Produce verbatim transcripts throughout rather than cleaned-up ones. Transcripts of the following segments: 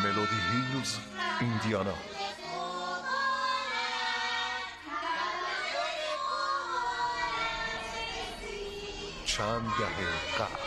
ملودی هیلز، ایندیانا. چند دهه قبل.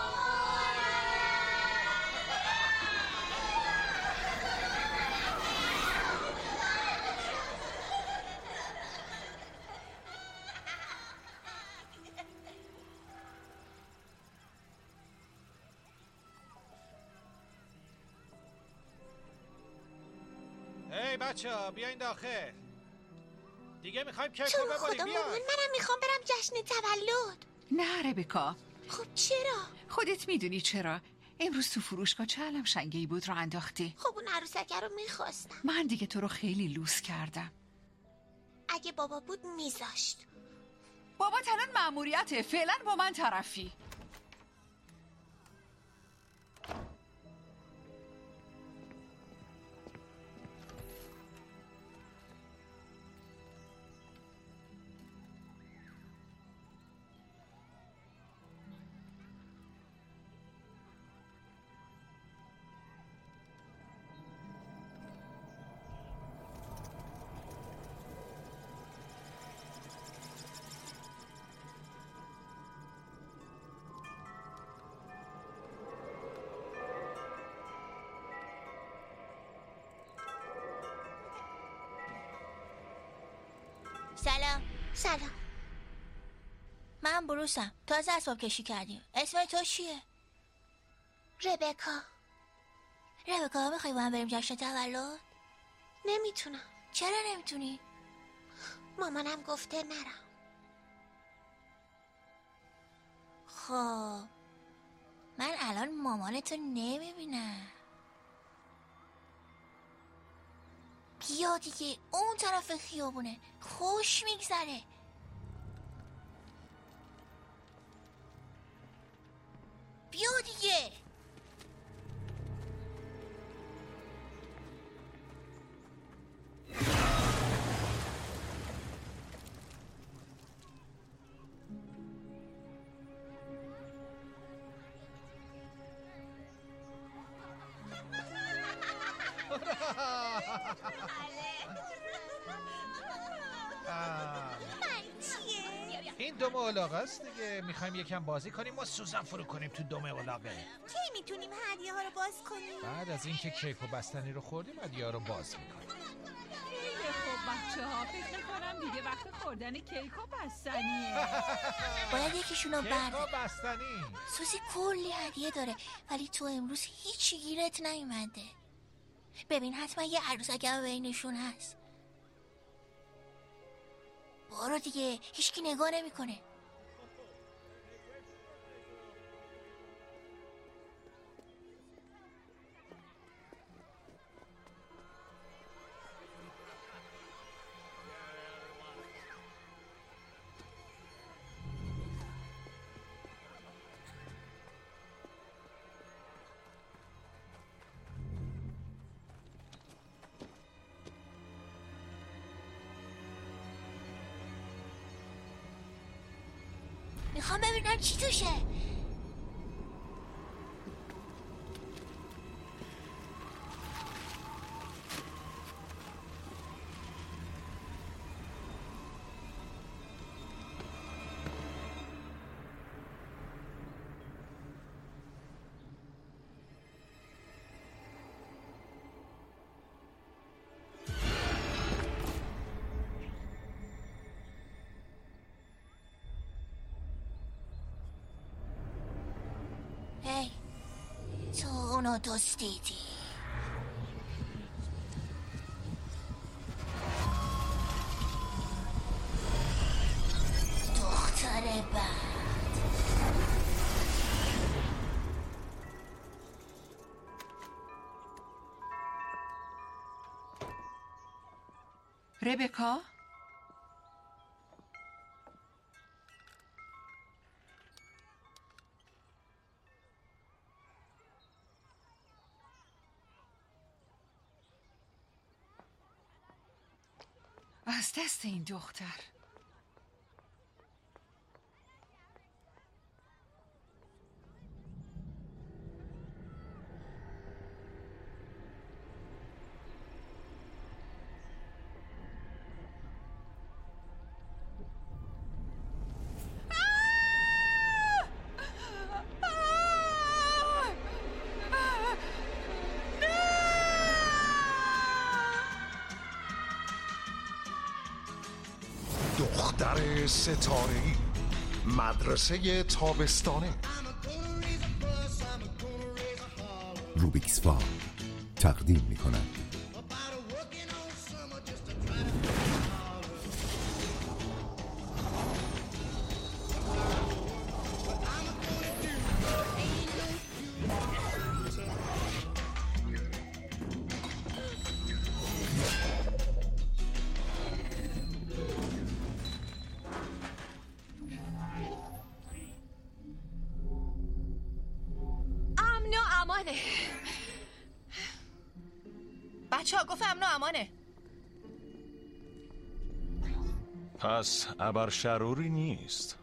هی بچه ها بیاین داخل دیگه، میخوایم کیک رو ببریم. بیاین. منم میخوام برم جشن تولد. نه ربکا. خب چرا؟ خودت میدونی چرا. امروز تو فروشگاه چه علم شنگه‌ای بود رو انداختی. خب اون عروسک رو میخواستم. من دیگه تو رو خیلی لوس کردم. اگه بابا بود میذاشت. بابا الان مأموریته، فعلا با من طرفی. سلام. سلام. من بروسم. تازه اسباب کشی کردیم. اسم تو چیه؟ ربکا. ربکا میخوای با هم بریم جشن تولد؟ نمیتونم. چرا نمیتونی؟ مامانم گفته نرم. خب من الان مامانتو نمیبینم. بیا دیگه، اون طرف خیابونه، خوش میگذره. بیا دیگه. این دم الاغه است دیگه. میخوایم یکم بازی کنیم ما سوزن فرو کنیم تو دم الاغه. کی میتونیم هدیه ها رو باز کنیم؟ بعد از اینکه کیک و بستنی رو خوردیم هدیه ها رو باز میکنیم. خیلی خوب بچه ها، فکر میکنم دیگه وقت خوردن کیک و بستنیه. باید یکیشونو کیک برد. و بستنی. سوزی کلی هدیه داره ولی تو امروز هیچی گیرت نیومده. ببین حتما یه عروسک بینشون هست. برو دیگه، هیچکی نگاه نمیکنه. میخوام ببینم چی توشه. هی تو اونو دوست دیدی؟ دختر بد. ربکا؟ از دست این دختر. دختر ستاره‌ای، مدرسه تابستانه. روبیکس فا تقدیم می کند بچه ها گفت امن و امانه. پس ابر شروری نیست.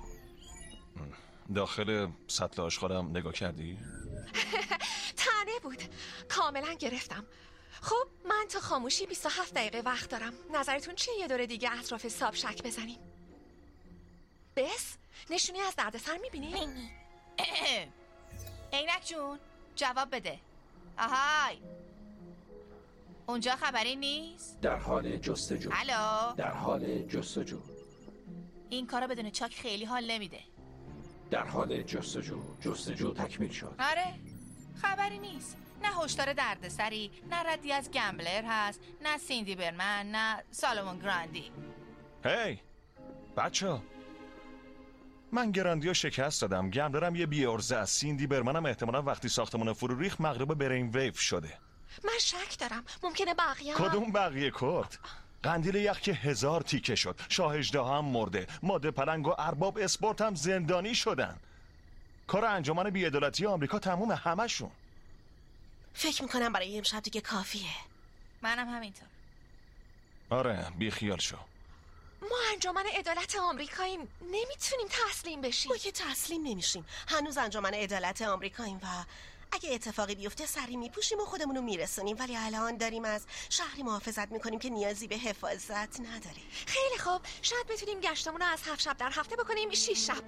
داخل سطل آشغالم نگاه کردی؟ تنه بود، کاملا گرفتم. خب من تا خاموشی بیست و هفت دقیقه وقت دارم. نظرتون چیه یه دور دیگه اطراف ساب شک بزنیم؟ بس نشونی از دردسر میبینی؟ عینک جون جواب بده. آهای اونجا خبری نیست؟ در حال جستجو. الو در حال جستجو. این کارا بدون چاک خیلی حال نمیده. در حال جستجو. جستجو تکمیل شد. آره خبری نیست. نه هشدار دردسری، نه ردی از گمبلر هست، نه سیندی برمن، نه سالمون گراندی. هی بچه، من گراندیو شکست دادم. گمبلرم یه بیارزه است. سیندی برمنم احتمالا وقتی ساختمان فرو ریخت مغرب برین ویف شده. من شک دارم ممکنه بقیه هم... کدوم بقیه کرد؟ قندیل یخ که هزار تیکه شد. شاه اژدها هم مرده. ماده پلنگ و ارباب اسپورت هم زندانی شدن. کار انجمن بی‌عدالتی آمریکا تمومه همشون. فکر میکنم برای امشب دیگه کافیه. منم همینطور. آره بی خیال شو. ما انجمن عدالت آمریکاییم، نمیتونیم تسلیم بشیم. ما که تسلیم نمیشیم. هنوز انجمن عدالت آمریکاییم و اگه اتفاقی بیفته سری میپوشیم و خودمونو میرسونیم، ولی الان داریم از شهری محافظت میکنیم که نیازی به حفاظت نداره. خیلی خوب، شاید بتونیم گشتمون رو از هفت شب در هفته بکنیم شیش شب.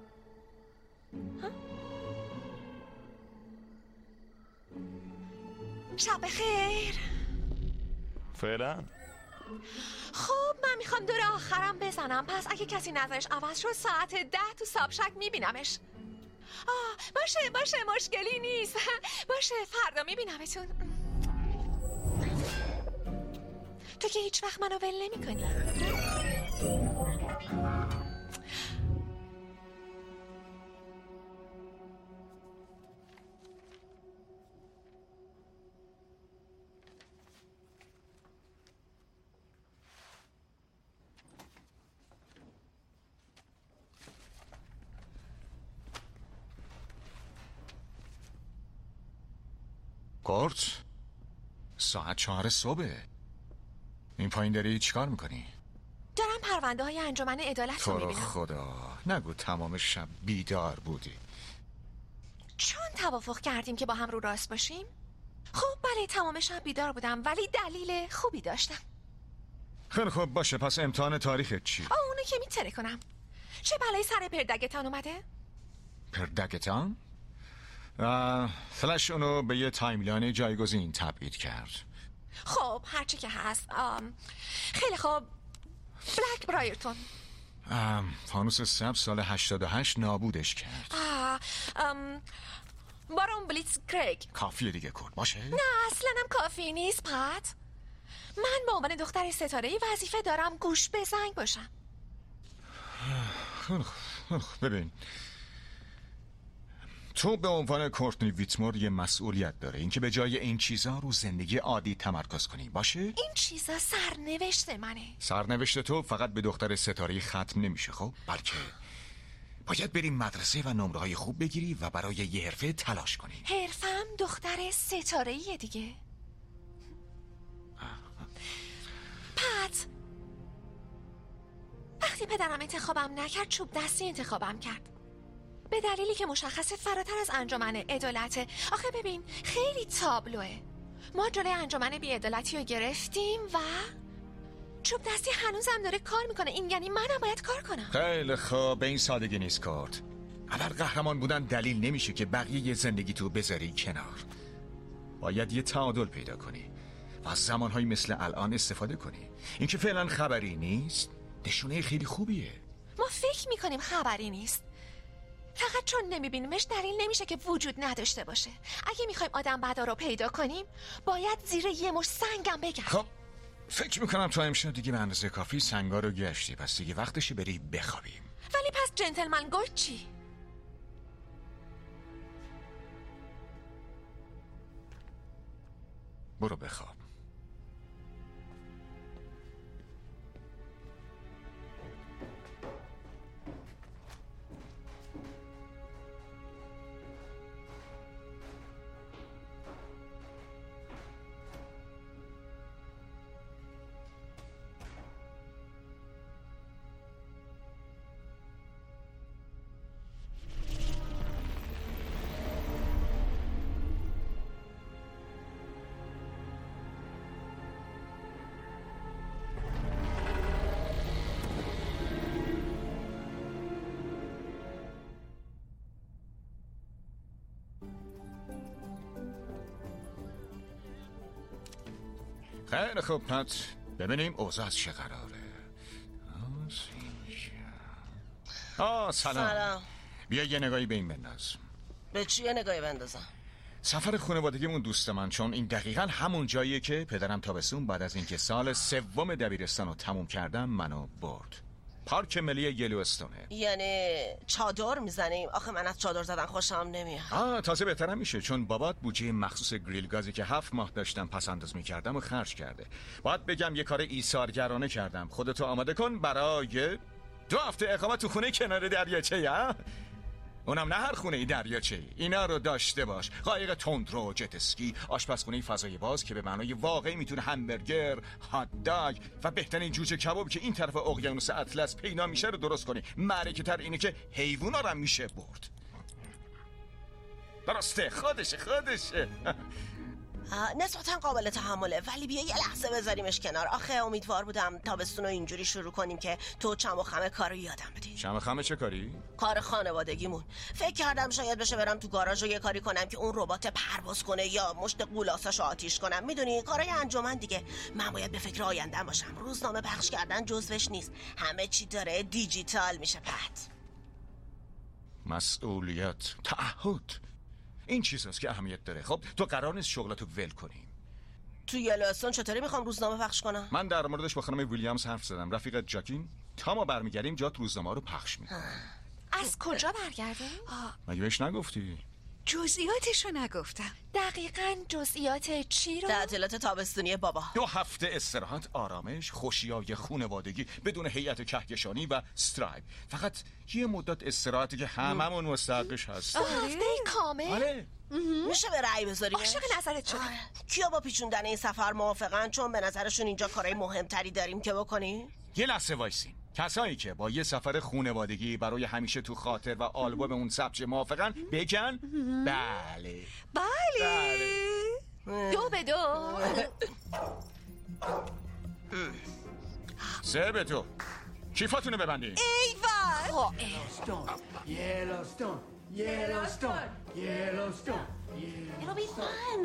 شب خیر. فعلا خب من میخوام دور آخرم بزنم، پس اگه کسی نظرش عوض شد ساعت ده تو سابشک میبینمش. آه باشه باشه مشکلی نیست. باشه فردا میبینمتون. تو که هیچ وقت منو ول نمی کنی. کورت ساعت چهار صبح. این پایین داری چیکار میکنی؟ دارم پرونده های انجمن عدالت تو رو رو میبینم. خدا نگو تمام شب بیدار بودی. چون توافق کردیم که با هم رو راست باشیم. خب بله تمام شب بیدار بودم، ولی دلیل خوبی داشتم. خیلی خوب باشه، پس امتحان تاریخت چی؟ آه اونو که میتره کنم. چه بلایی سر پردگتان اومده؟ پردگتان؟ فلش اونو به یه تایملاین جایگزین تبعید کرد. خب هرچی که هست. آم. خیلی خوب بلک برایرتون. فانوس سبز سال هشتاد و هشت نابودش کرد. آه. آم. بارون بلیتز کریگ. کافیه دیگه کرد باشه؟ نه اصلا هم کافی نیست پات. من به عنوان دختر ستاره‌ای وظیفه دارم گوش به زنگ باشم. ببین تو به عنوان کورتنی ویتمور یه مسئولیت داره، اینکه به جای این چیزا رو زندگی عادی تمرکز کنی باشه؟ این چیزا سرنوشت منه. سرنوشت تو فقط به دختر ستاره‌ای ختم نمیشه خب، بلکه باید بریم مدرسه و نمره های خوب بگیری و برای یه حرفه تلاش کنی. حرفم دختر ستاره‌ایه دیگه. پت وقتی پدرم انتخابم نکرد چوب دستی انتخابم کرد، به دلیلی که مشخصه فراتر از انجمن عدالته. آخه ببین خیلی تابلوه. ما جلوی انجمن بی‌عدالتی رو گرفتیم و چوب دستی هنوزم داره کار میکنه. این یعنی منم باید کار کنم. خیلی خوب، به این سادگی نیست کارت. اگر قهرمان بودن دلیل نمیشه که بقیه یه زندگی تو بذاری کنار. باید یه تعادل پیدا کنی و از زمانهایی مثل الان استفاده کنی. این که فعلا خبری نیست نشونه خیلی خوبیه. ما فکر میکنیم خبری نیست، فقط چون نمیبینیمش دلیل نمیشه که وجود نداشته باشه. اگه میخوایم آدم بدا رو پیدا کنیم باید زیر یه مش سنگم بگردیم. خب فکر میکنم تا امشب دیگه به اندازه کافی سنگا رو گشتی، پس دیگه وقتشه بری بخوابیم. ولی پس جنتلمن گفت چی؟ برو بخواب. خیلی خوب پت، ببینیم اوضاع از چه قراره. آه سلام. سلام. بیا یه نگاهی به این بنداز. به چی یه نگاهی بندازم؟ سفر خانوادگیمون دوست من، چون این دقیقاً همون جاییه که پدرم تابستون بعد از اینکه سال سوم دبیرستان رو تموم کردم منو برد. پارک ملی یلوستونه. یعنی چادر میزنیم؟ آخه من از چادر زدن خوشم نمیاد. آه تازه بهترم میشه، چون بابات بودجه مخصوص گریل گازی که هفت ماه داشتم پس انداز میکردم و خرج کرده. باید بگم یه کار ایثارگرانه کردم. خودتو آماده کن برای دو هفته اقامت تو خونه کنار دریاچه. یا اونم نه هر خونه ای دریاچه. اینا رو داشته باش: قایق تندرو، جت اسکی، آشپزخونه فضای باز که به معنای واقعی میتونه همبرگر، هات داگ و بهترین جوجه کباب که این طرف اقیانوس اطلس پیدا میشه رو درست کنی. معرکه تر اینه که حیوونا رو هم میشه برد. درسته، خودشه خودشه. نسبتا قابل تحمله، ولی بیا یه لحظه بذاریمش کنار. آخه امیدوار بودم تابستون رو اینجوری شروع کنیم که تو چم و خمه کارو یادم بدی. چم و خمه چه کاری؟ کار خانوادگیمون. فکر کردم شاید بشه برم تو گاراژ و یه کاری کنم که اون ربات پرواز کنه یا مشت قولاساشو آتیش کنم. میدونی کارای انجمن دیگه. من باید به فکر آینده‌ام باشم. روزنامه پخش کردن جزوش نیست. همه چی داره دیجیتال میشه. پت مسئولیت، تعهد، این چیزاست که اهمیت داره. خب تو قرار نیست شغلتو ول کنی. تو یلوستون چطوری میخوام روزنامه پخش کنم؟ من در موردش با خانم ویلیامز حرف زدم. رفیقت جاکین تا ما برمیگردیم جات روزنامه رو پخش میکنه. از کجا برگردیم؟ مگه بهش نگفتی؟ جزئیاتشو نگفتم. دقیقاً جزئیات چی رو؟ تعطیلات تابستونی بابا. دو هفته استراحت، آرامش، خوشیای خونوادگی بدون هیئت کهکشانی و استرایب. فقط یه مدت استراحتی که هممون مستحقش هست. هفته کامل؟ آره. میشه به رأی بذاریم؟ عاشق نظرت شدم. کیا با پیچوندن این سفر موافقن؟ چون به نظرشون اینجا کارهای مهمتری داریم که بکنیم. یه لحظه وایسین. کسایی که با یه سفر خونوادگی برای همیشه تو خاطر و آلبوم اون ثبت موافقن بگن بله. بله. دو به دو. سه به دو. کیفاتونو ببندین. ایوان. Yellowstone, Yellowstone, Yellowstone. It'll be fun.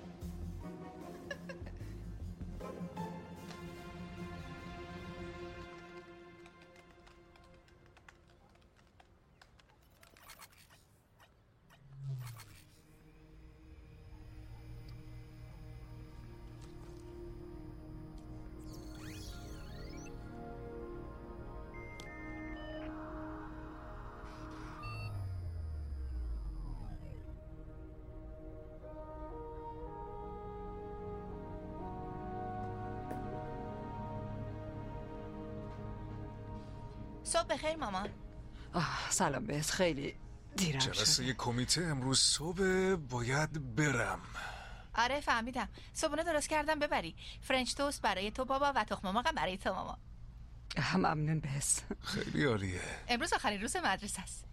صبح بخیر مامان. آه سلام بهت، خیلی دیرم شد. جلسه کمیته امروز صبح، باید برم. آره فهمیدم. صبحونه درست کردم ببری. فرنچ توست برای تو بابا و تخم مرغ برای تو ماما. ممنون بهس. خیلی عالیه. امروز آخرین روز مدرسه است.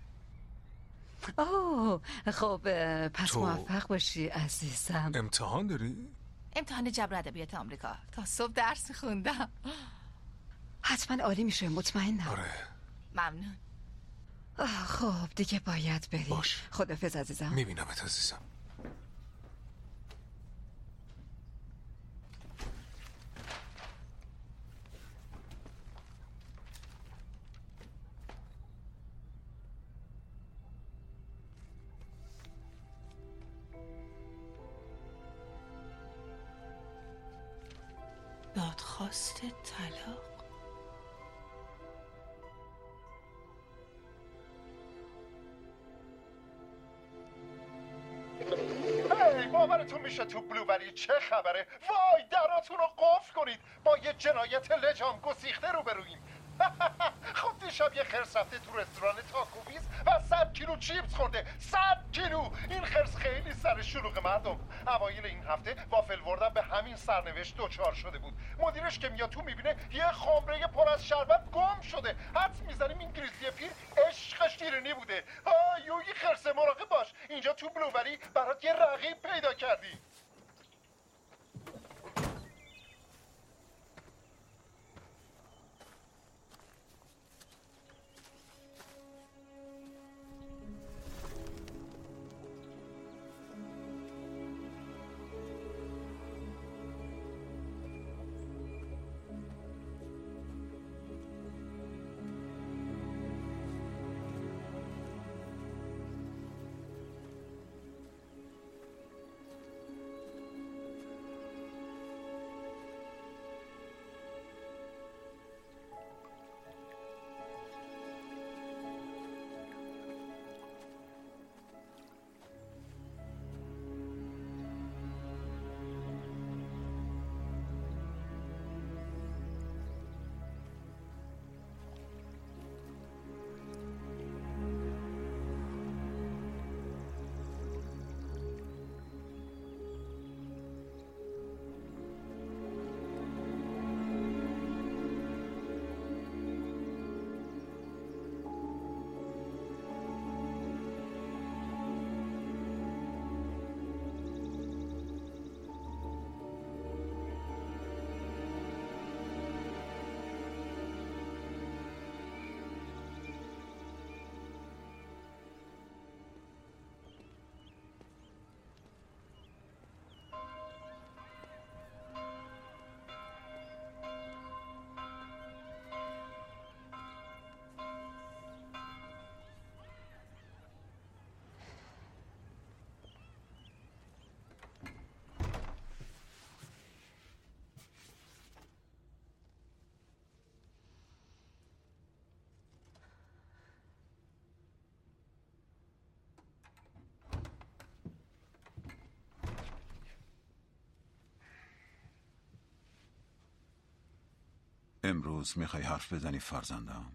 اوه خب پس تو موفق باشی عزیزم. امتحان داری؟ امتحان جبر ادبیات آمریکا. تا صبح درس خوندم. حتما عالی میشه، مطمئنم. آره. ممنون. خب دیگه باید بری. باش. خدافظ عزیزم. میبینمت عزیزم. درخواست طلاق. ای باورتون میشه تو بلوبری چه خبره؟ وای دراتون رو قفل کنید، با یه جنایت لجام گسیخته روبرویم. خب دیشب یه خرس رفته تو رستوران تاکوبیز و صد کیلو چیپس خورده. صد کیلو! این خرس خیلی سر شلوغ مردم. اوایل این هفته وافل وردم به همین سرنوشت دوچار شده بود. مدیرش که میاد تو میبینه یه خمره پر از شربت گم شده. حدس میزنیم این گریزلی پیر عشقش شیرینی بوده. آیوی خرس مراقب باش، اینجا تو بلوبری برات یه رقیب پیدا کردی. امروز میخوای حرف بزنی فرزندم؟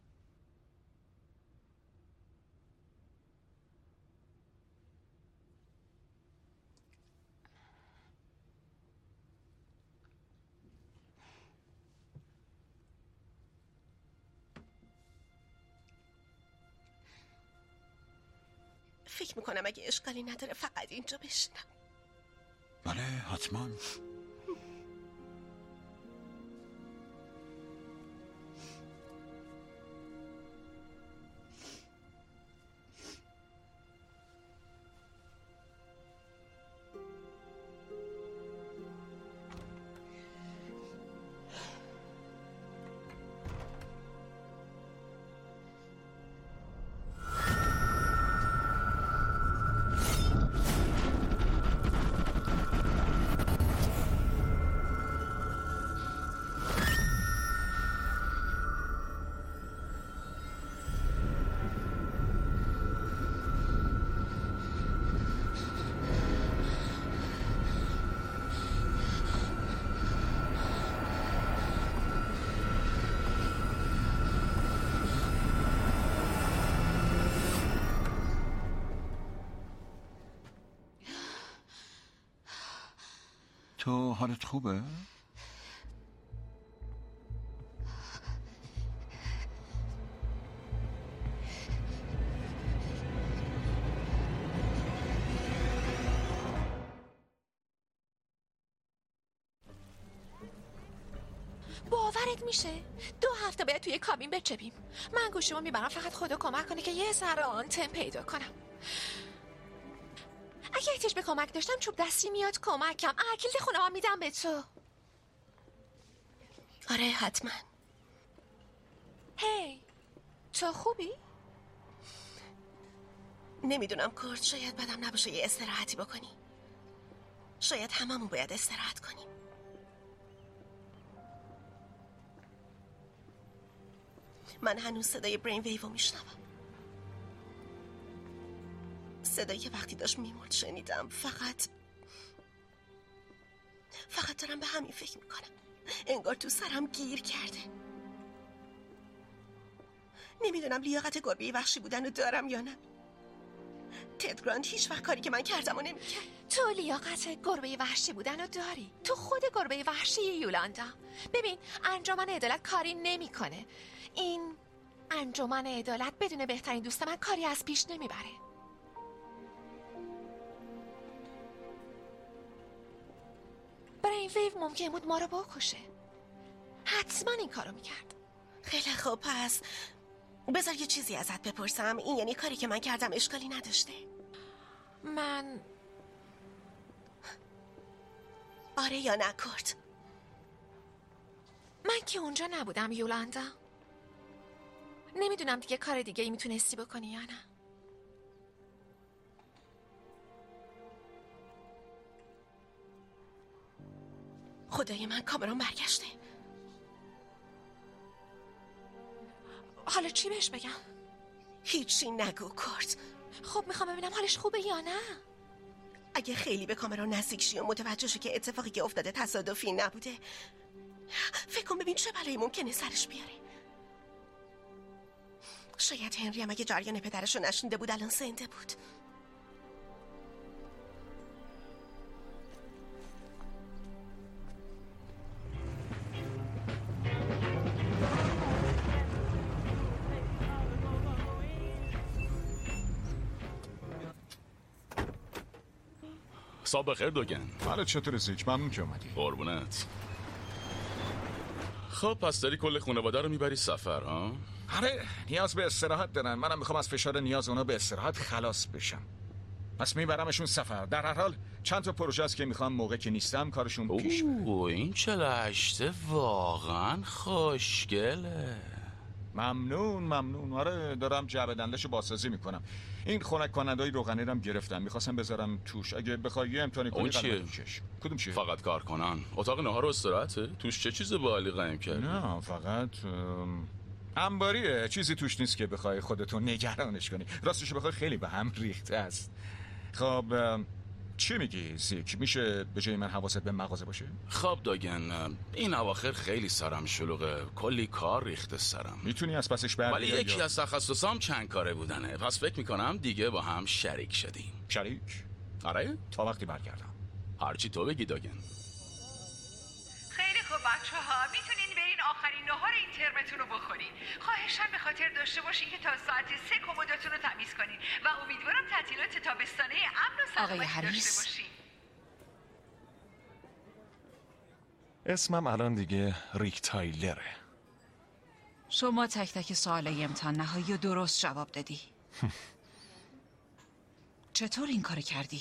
فکر میکنم اگه اشکالی نداره فقط اینجا بشینم. بله حتما. تو حالت خوبه؟ باورت میشه؟ دو هفته باید توی کابین بچپیم. من گوشیمو میبرم فقط خدا کمک کنه که یه ذره آنتن پیدا کنم. اگه احتیاج به کمک داشتم چوب دستی میاد کمکم. کلید خونه ها میدم به تو. آره حتما. هی تو خوبی؟ نمیدونم کرد، شاید بدم نباشه یه استراحتی بکنی. شاید هممون باید استراحت کنیم. من هنوز صدای برین ویو میشنوم. صدایی که وقتی داشت میمرد شنیدم. فقط فقط دارم به همین فکر میکنم. انگار تو سرم گیر کرده. نمیدونم لیاقت گربه وحشی بودن رو دارم یا نه. تد گراند هیچ وقت کاری که من کردم و نمیکرد. تو لیاقت گربه وحشی بودن رو داری. تو خود گربه وحشی یولاندا. ببین انجمن عدالت کاری نمیکنه. این انجمن عدالت بدون بهترین دوست من کاری از پیش نمیبره. برین ویو ممکن بود ما رو بکشه. حتما این کارو میکرد. خیلی خوب، پس بذار یه چیزی ازت بپرسم. این یعنی کاری که من کردم اشکالی نداشته؟ من آره یا نه کورت؟ من که اونجا نبودم یولاندا. نمیدونم دیگه کار دیگه ای میتونستی بکنی یا نه. خدای من کامران برگشته. حالا چی بهش بگم؟ هیچی نگو کورت. خب میخوام ببینم حالش خوبه یا نه. اگه خیلی به کامران نزدیک شی و متوجه شی که اتفاقی که افتاده تصادفی نبوده، فکر کن ببین چه بلایی ممکنه سرش بیاره. شاید هنری هم اگه جریان پدرش رو نشنیده بود الان زنده بود. صبح بخیر دوگن. حالا چطور زیک؟ ممنون که اومدی. قربونت. خب پس داری کل خانواده رو میبری سفر ها؟ آره نیاز به استراحت دارن. منم میخوام از فشار نیاز اونا به استراحت خلاص بشم. پس میبرمشون سفر. در هر حال چند تا پروژه است که میخوام موقع که نیستم کارشون پیش بره. اوه این چلاشته واقعا خوشگله. ممنون ممنون. آره دارم جعبه دندش بازسازی میکنم. این خنک کننده‌ای روغنی رم گرفتم. میخواستم بذارم توش. اگه بخوای یه امتحانی کنی چیه؟ کدوم چیه؟ فقط کار کنن. اتاق نهار و استراحته؟ توش چه چیز باحالی قایم کردی؟ نه فقط انباریه. چیزی توش نیست که بخوای خودتو نگرانش کنی. راستش بخوای خیلی به هم ریخته است. خب چی میگی زیک؟ میشه به جای من حواست به مغازه باشه؟ خب داگن این اواخر خیلی سرم شلوغه. کلی کار ریخته سرم. میتونی از پسش بر ولی یکی یا... از تخصصام چند کاره بودنه. پس فکر میکنم دیگه با هم شریک شدیم. شریک؟ آره تا وقتی برگردم. هرچی تو بگی داگن. خیلی خوب بچه ها میتونین برین آخرین نهار این ترمتون رو بخورین. خواهشاً به خاطر داشته باشین که تا ساعت سه کمداتون رو تمیز کنین و امیدوارم تعطیلات تابستانه امن و سلامتی داشته باشین. اسمم الان دیگه ریک تایلره. شما تک تک سوالای امتحان نهایی رو درست جواب دادی. چطور این کار کردی؟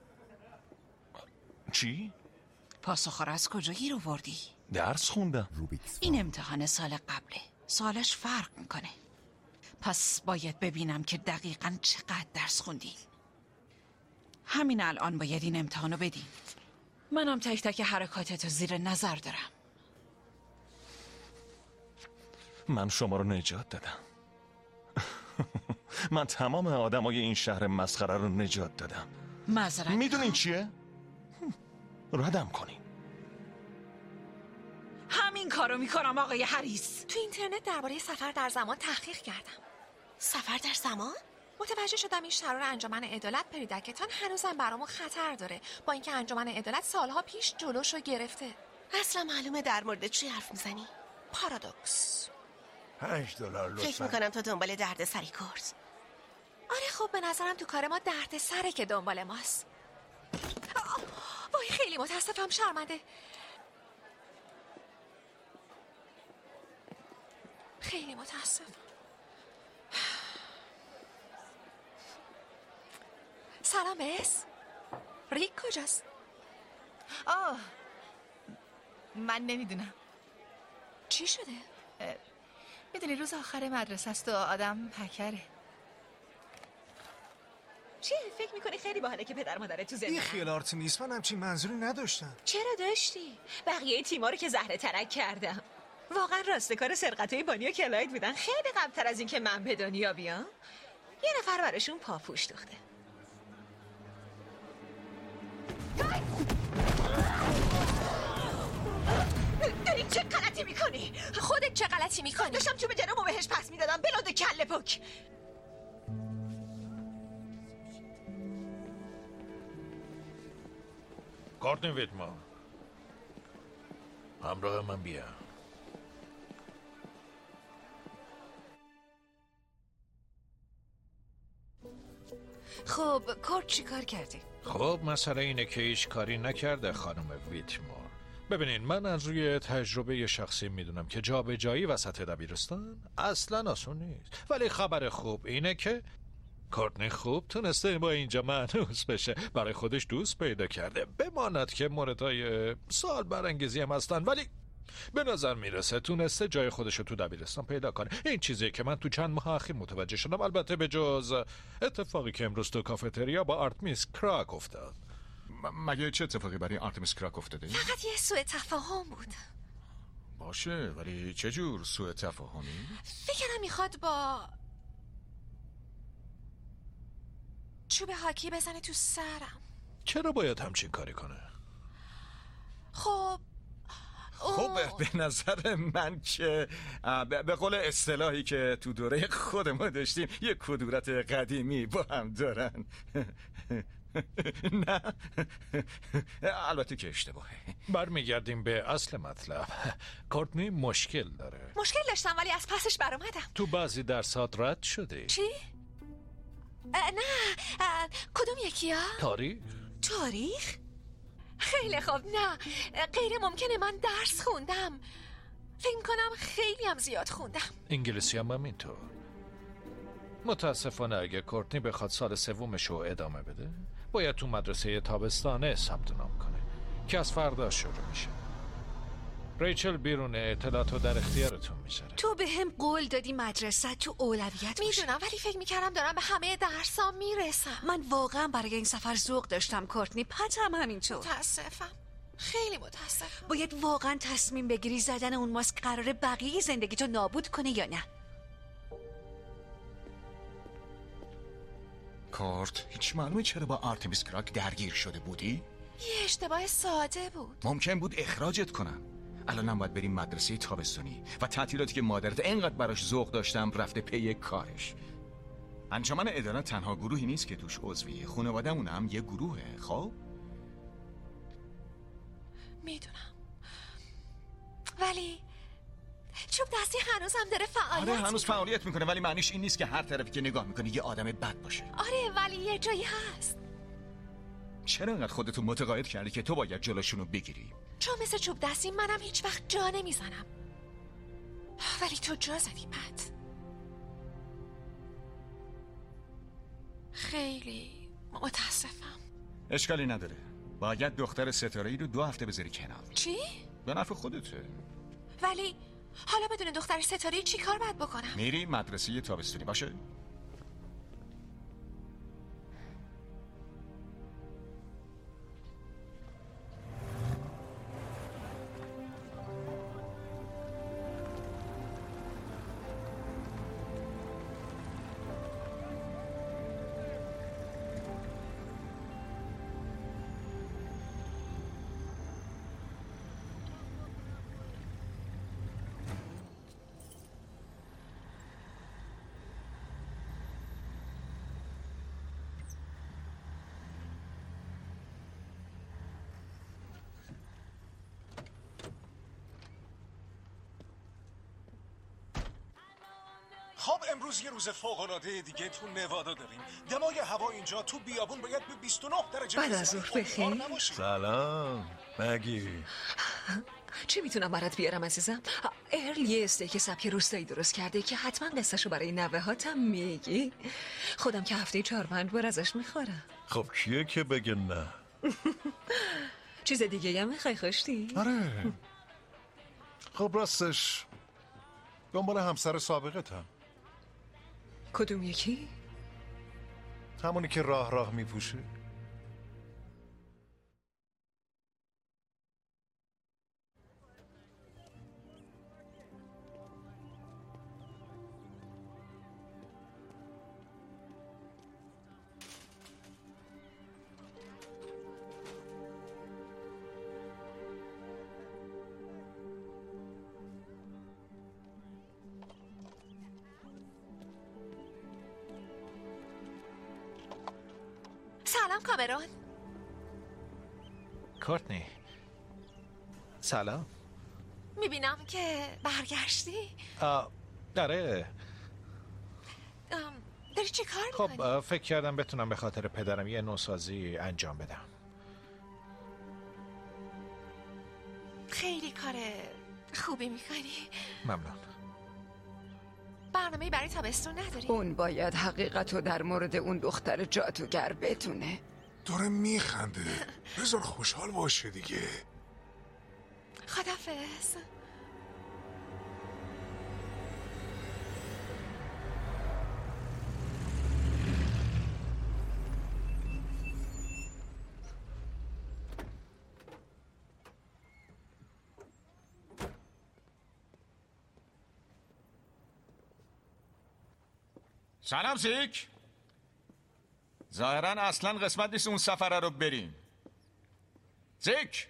چی؟ پاسخ را از کجا گیر آوردی؟ درس خوندم. این امتحان سال قبله. سالش فرق میکنه. پس باید ببینم که دقیقاً چقدر درس خوندی. همین الان باید این امتحانو بدین. منم تک تک حرکاتتو زیر نظر دارم. من شما رو نجات دادم. من تمام آدمای این شهر مسخره رو نجات دادم. معذرت میدونین چیه؟ ردم کنین. همین کارو میکنم آقای هریس. تو اینترنت درباره سفر در زمان تحقیق کردم. سفر در زمان؟ متوجه شدم این شرار انجمن عدالت پریدکتان هنوزم برامو خطر داره، با اینکه انجمن عدالت سالها پیش جلوشو گرفته. اصلا معلومه در مورد چی حرف میزنی؟ پارادوکس. پنج دلار لطفا. فکر میکنم تو دنبال درد سری کرد. آره خب به نظرم تو کار ما درد سره که دنبال ماست. وای خیلی متاسفم، شرمنده. خیلی متاسفم. سلام بس. ریک کجاست؟ آه من نمیدونم. چی شده؟ میدونی روز آخر مدرسه است و آدم پکره. چیه فکر میکنی خیلی باحاله که پدر مادرت تو زندگی؟ این خیال آرتمیس، من همچین منظوری نداشتم. چرا داشتی؟ بقیه تیما رو که زهره ترک کردم. واقعا راستکار سرقتای بانی و کلاید بودن، خیلی قبلتر از این که من به دنیا بیام. یه نفر براشون پاپوش دوخته. داری چه غلطی میکنی؟ خودت چه غلطی میکنی؟ داشتم تو به جنوب بهش پس میدادم بلاد کله پک. کورتنی ویتمور، همراه من بیا. خب کورت چی کار کردی؟ خب مسئله اینه که هیچ کاری نکرده خانم ویتمور. ببینین من از روی تجربه شخصی میدونم که جابجایی وسط دبیرستان اصلا آسون نیست، ولی خبر خوب اینه که کورتنی خوب تونسته با اینجا مانوس بشه، برای خودش دوست پیدا کرده. بماند که موردهای سوال برانگیزی هم هستن، ولی به نظر میرسه تونسته جای خودشو تو دبیرستان پیدا کنه. این چیزی که من تو چند ماه اخیر متوجه شدم، البته به جز اتفاقی که امروز تو کافتریا با آرتمیس کراک افتاد. مگه چه اتفاقی برای آرتمیس کراک افتاده؟ فقط یه سوء تفاهم بود. باشه، ولی چه جور سوء تفاهمی؟ فکرم میخواد با چوب هاکی بزنه تو سرم. چرا باید همچین کاری کنه؟ خب خب به نظر من که به قول اصطلاحی که تو دوره خودمون داشتیم یه کدورت قدیمی با هم دارن. نه البته که اشتباهه. برمیگردیم به اصل مطلب. کورتنی مشکل داره. مشکل داشتم ولی از پسش برآمدم. تو بعضی درسات رد شدی. چی؟ اه نه اه کدوم یکی ها؟ تاریخ؟ تاریخ؟ خیلی خوب. نه غیر ممکنه، من درس خوندم. فکر کنم خیلی هم زیاد خوندم. انگلیسی هم همینطور. متاسفانه اگه کورتنی بخواد سال سومشو ادامه بده باید تو مدرسه تابستانه ثبت نام کنه که از فردا شروع میشه. ریچل بیرون اطلاعاتو در اختیارتون میذاره. تو به هم قول دادی مدرسه تو اولویت باشه. میدونم ولی فکر میکردم دارم به همه درسام میرسم. من واقعا برای این سفر ذوق داشتم کورتنی، پتم همینطور. متاسفم، خیلی متاسفم. باید واقعا تصمیم بگیری زدن اون ماسک قراره بقیه زندگیتو نابود کنه یا نه. کورت، هیچ معلومه چرا با آرتمیس کراک درگیر شده بودی؟ یه اشتباه ساده بود. ممکن بود اخراجت کنم. الانم باید بریم مدرسه تابستانی و تعطیلاتی که مادرت اینقدر براش ذوق داشتم رفته پی کارش. انجمن عدالت تنها گروهی نیست که توش عضویه، خانواده‌مون هم یه گروهه. خب میدونم ولی چوب دستی هنوز هم داره فعالیت. آره هنوز فعالیت میکنه، ولی معنیش این نیست که هر طرفی که نگاه میکنی یه آدم بد باشه. آره ولی یه جایی هست. چرا انقدر خودتو متقاعد کردی که تو باید جلوشونو بگیری؟ چون مثل چوب دستی منم هیچ وقت جا نمیزنم، ولی تو جا زدی پت. خیلی متاسفم. اشکالی نداره، باید دختر ستاره‌ای رو دو هفته بذاری کنار. چی؟ به نفع خودته. ولی حالا بدون دختر ستاره‌ای چی کار باید بکنم؟ میری مدرسه تابستانی باشه؟ خب امروز یه روز فوق‌العاده دیگه تو نوادا داریم. دمای هوا اینجا تو بیابون باید به بیست و نه درجه بعد از ظهر بخیر. سلام مگی. چی میتونم برات بیارم عزیزم؟ ارل یه استیک سبک روستایی درست کرده که حتما قصهشو برای نوه هاتم میگی. خودم که هفته چهار پنج بار ازش میخورم. خب کیه که بگه نه؟ چیز دیگه هم میخوای خوشتی؟ آره. خب راستش دنبال همسر سابقتم. کدوم یکی؟ همونی که راه راه میپوشه. سلام کامرون. کورتنی سلام. میبینم که برگشتی. آه داره. داری چی کار میکنی؟ خب فکر کردم بتونم به خاطر پدرم یه نوسازی انجام بدم. خیلی کار خوبی میکنی. ممنون. برنامه‌ای برای تابستون نداری؟ اون باید حقیقتو در مورد اون دختر جادوگر بدونه. داره میخنده. بذار خوشحال باشه دیگه. خدافظ. سلام زیک. ظاهرا اصلا قسمت نیست اون سفره رو بریم. زیک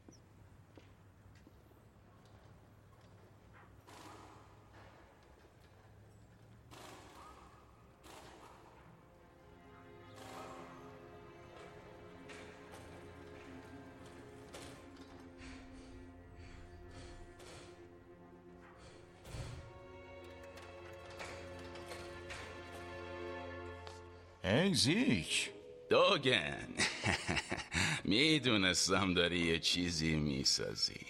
ای زیک. دوگن میدونستم داری یه چیزی میسازی.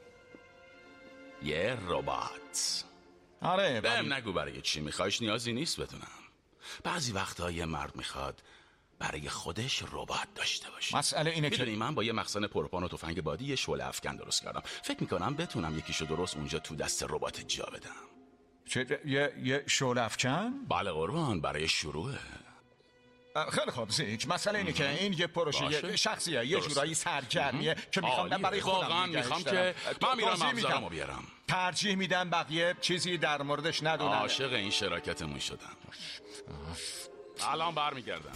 یه ربات. آره بهم نگو برای چی میخوایش، نیازی نیست بدونم. بعضی وقتا یه مرد میخواد برای خودش ربات داشته باشه. مسئله اینه که میدونی من با یه مخزن پروپان و تفنگ بادی یه شعله افکن درست کردم. فکر میکنم بتونم یکیشو درست اونجا تو دست ربات جا بدم. چه یه یه شعله افکن؟ بله قربان، برای شروعه. خیلی خوب زیک. مسئله اینه که این یه پروژه شخصیه، یه جورایی سرگرمیه که میخوام برای خودم واقعا میخوام که من میرم مغزارمو بیارم. ترجیح میدم بقیه چیزی در موردش ندونن. عاشق این شراکتمون شدم. الان برمیگردم.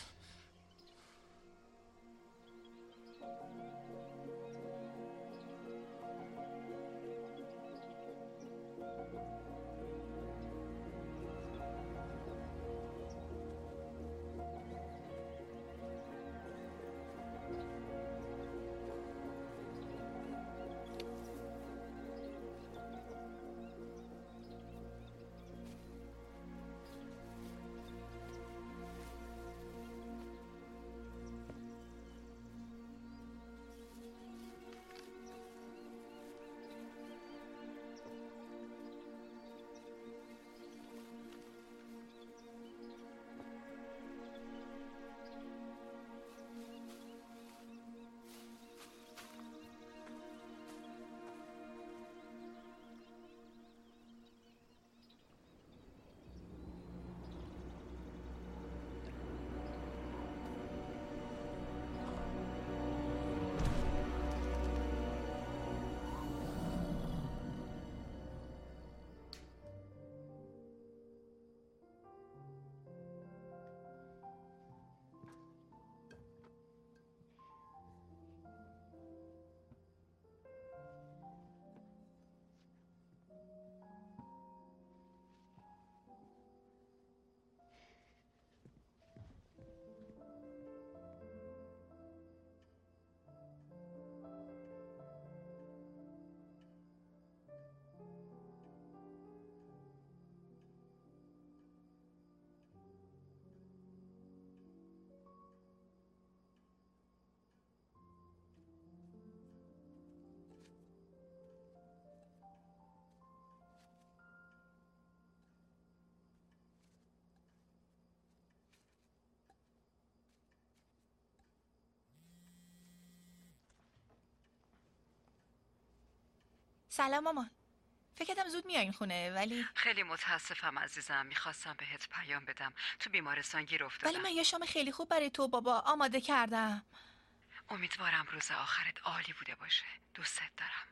سلام مامان. فکر کردم زود میایین خونه ولی خیلی متاسفم عزیزم. میخواستم بهت پیام بدم. تو بیمارستان گیر افتادم. ولی من یه شام خیلی خوب برای تو بابا آماده کردم. امیدوارم روز آخرت عالی بوده باشه. دوست دارم.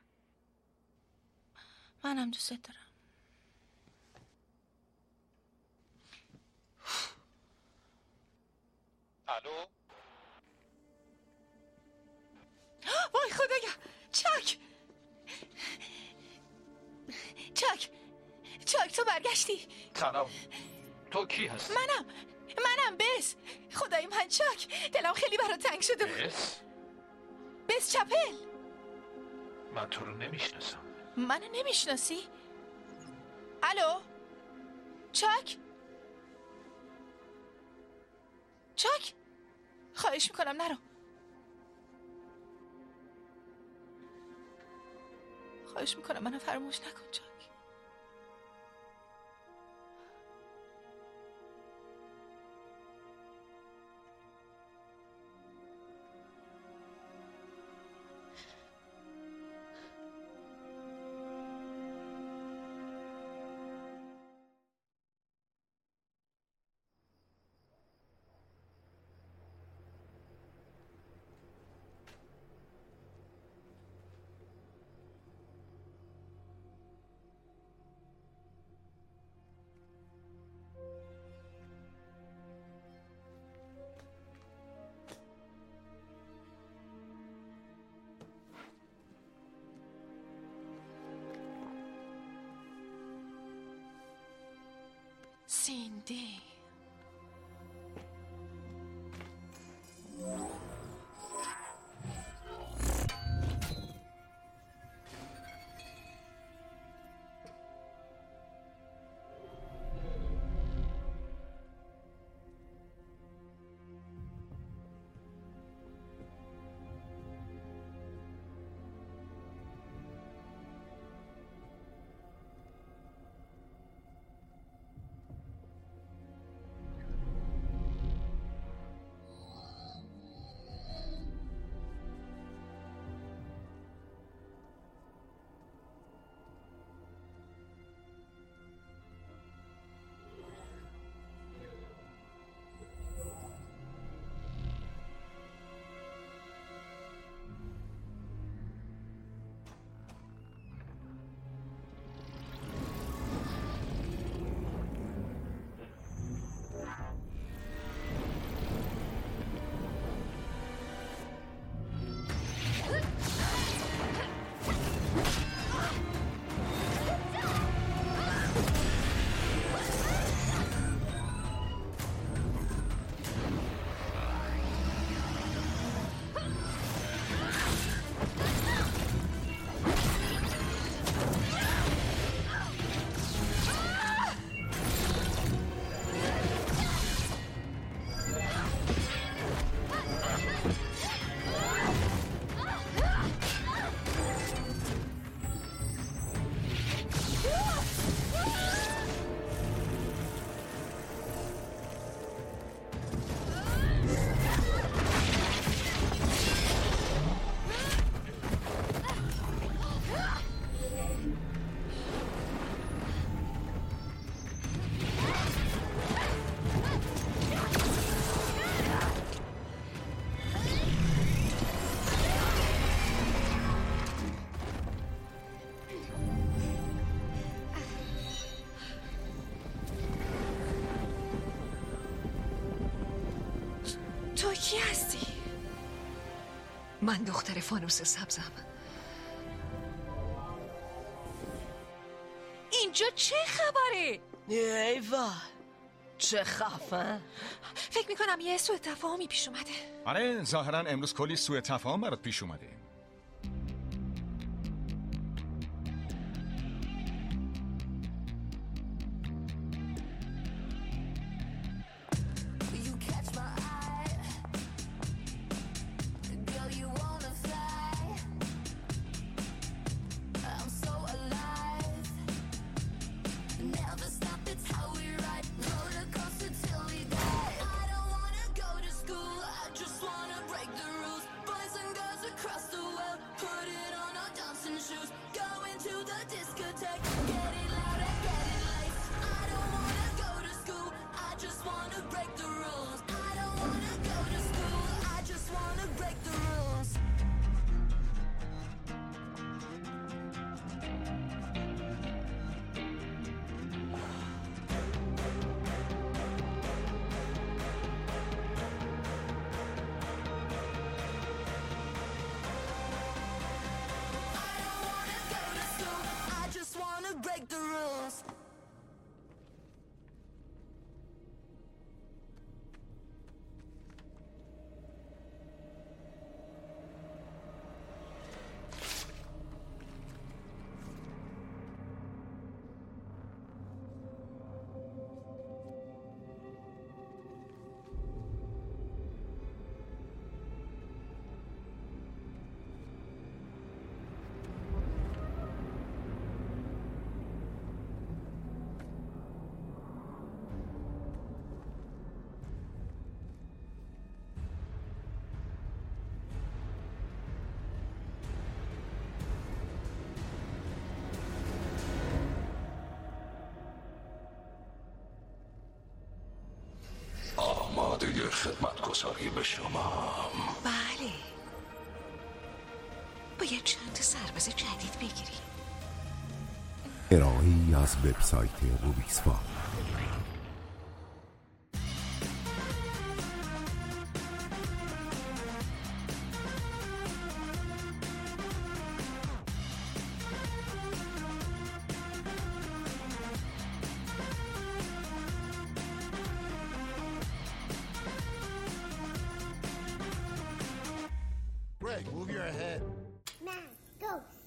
منم دوست دارم. الو؟ وای خدایا. چاک چاک چاک تو برگشتی. سلام. تو کی هستی؟ منم منم بس. خدای من چاک، دلم خیلی برات تنگ شده بود. بس؟ بس چپل. من تو رو نمیشناسم. منو نمیشناسی؟ الو؟ چاک؟ چاک؟ خواهش میکنم نرو. خواهش میکنم منو فراموش نکن چاک. سیندی تو کی هستی؟ من دختر فانوس سبزم. اینجا چه خبره؟ ای وای چه خفن. فکر میکنم یه سوء تفاهمی پیش اومده. آره ظاهرا امروز کلی سوء تفاهم برات پیش اومده. خدمتگزاری به شما. بله، باید چند تا سرباز جدید بگیری. ارائه‌ای از وبسایت روبیکس فام. Greg, move your head. Man, ghost.